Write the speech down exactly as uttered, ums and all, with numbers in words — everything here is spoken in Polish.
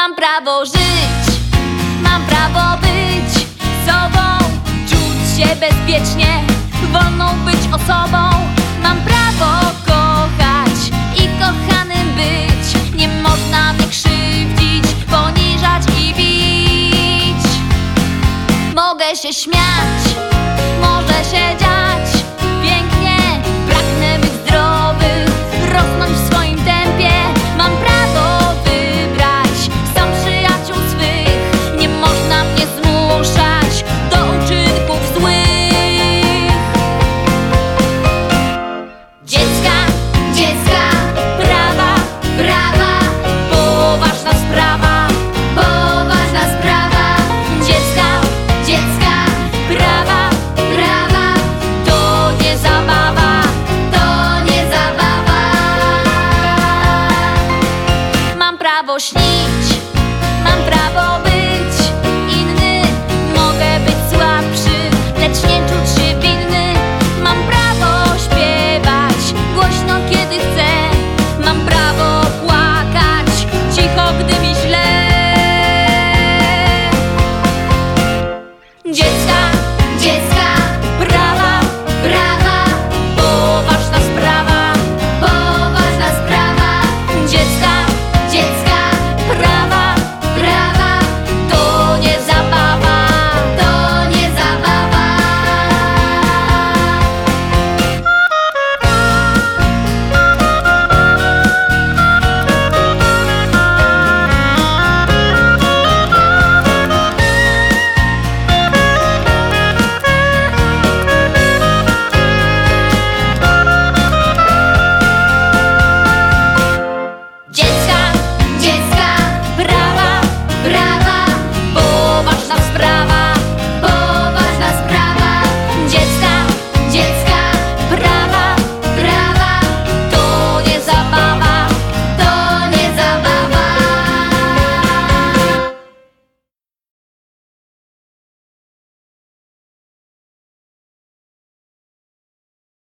Mam prawo żyć, mam prawo być sobą, czuć się bezpiecznie, wolną być osobą. Mam prawo kochać i kochanym być. Nie można mnie krzywdzić, poniżać i bić. Mogę się śmiać, może się dziać pięknie. Pragnę być zdrowy, rosnąć w swoim tempie. Mam prawo wybrać sam przyjaciół swych. Nie można mnie zmuszać do uczynków złych. Dziecka, dziecka, prawa, prawa, poważna sprawa, poważna sprawa. Dziecka, dziecka, prawa, prawa, to nie zabawa, to nie zabawa. Mam prawo śnić, mam prawo być